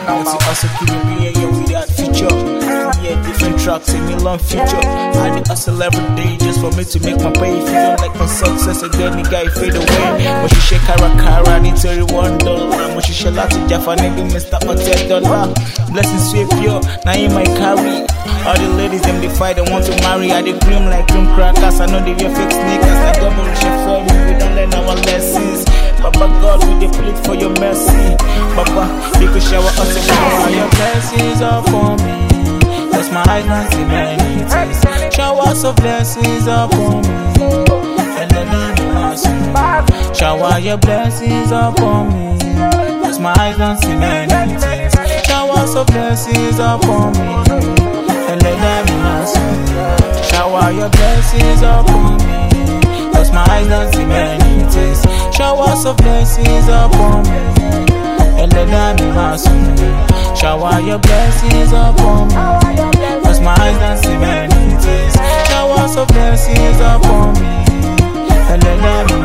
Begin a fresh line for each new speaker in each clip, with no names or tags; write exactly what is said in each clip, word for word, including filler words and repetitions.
Let's also keep it real, yeah, we got future. Yeah, different tracks in me long future. I need hustle every day just for me to make my pay. If you don't like my success, again, the guy fade away. When she shake cara cara, need to one dollar. When she shell out to Jaffa, nigga, Mister Hotel dollar. Blessings sweep yo, now in my carry. All the ladies, them they fight, they want to marry. I they cream like cream crackers. I know they wear fake sneakers. Like double shit for me, we don't learn our lessons. Papa God, we dey plead for your mercy. Papa, you could shower us in shower your blessings upon me. Cause my eyes not see many things. Showers of blessings upon me. And then I know shower your blessings upon me. Cause my eyes don't see many things. Showers of blessings upon me. And let them know. Shower your blessings upon me. Cause my eyes don't see many things. Showers of blessings upon me. And let them know. Shower your blessings upon me. Cause my eyes don't see many things. Showers of blessings upon me. And let them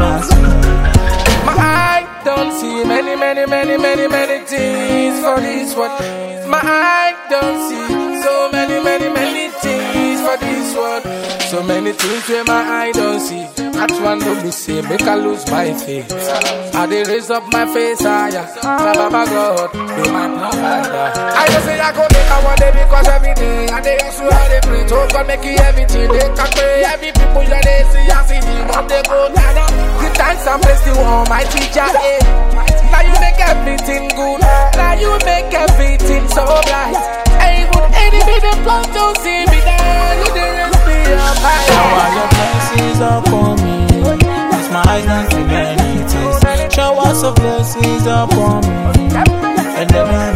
know.
My eye don't see many, many, many, many, many things for this world. My eye don't see so many, many, many things for this world. So many things where my eye don't see. That one don't be say, make I lose my faith. I dey raise up my face higher. My Baba God, be my provider. I just say I go make I one day because every day I dey hustle, I dey pray. So God make it everything they can pray. Every people you dey see, I see him, but they go down. Good times and bless you all, my teacher. Eh. Now you make everything good. Now you make everything so bright. Ain't good enemy they plan to see me down. You dey raise me up high.
Shower your blessings upon me. Cause my eyes don't see many things. Showers of blessings upon me. And then I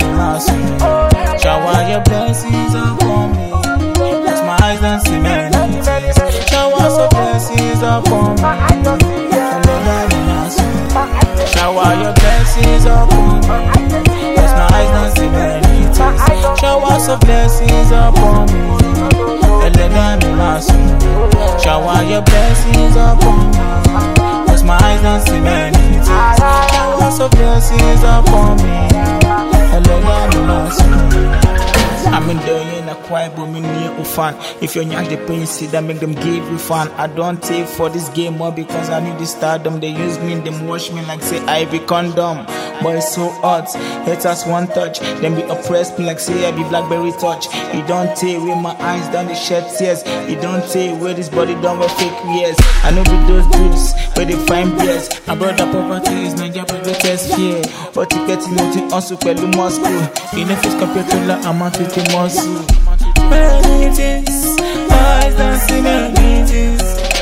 know. Shower your blessings upon me. Cause my eyes don't see many things. Showers of blessings upon me. And then I know. Shower your blessings upon me. Cause my eyes don't see many things. Showers of blessings upon me. And then I know. Shower your blessings upon me. Cause my eyes don't see many things. Showers of blessings upon me. And then I know. I'm in the in a quiet but me near fan. If you're young, the pain see that make them give you fun. I don't take for this game more because I need the stardom. They use me, them wash me like say I be condom. But it's so hot, haters one touch. Then be oppressed me like say I be Blackberry touch. You don't take where my eyes down the shed tears. You don't take where this body done with fake years. I know be those dudes where they find beers. My brother poverty is my job greatest fear. But you get to also pẹ̀lú Moscow. You know if it's compared to the amount with the muscle. Many things, eyes don't see many things.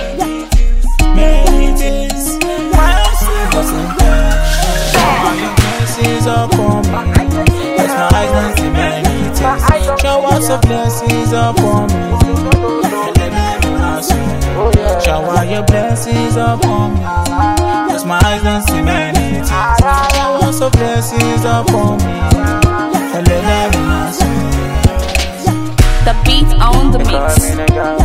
Many things, my eyes doesn't die. Shower your blessings upon me. Cause my eyes don't see many things. Showers of blessings upon me. Shower your blessings upon me. Cause my eyes don't see many things. Showers of blessings upon me. And let them know.
The beat on the mix.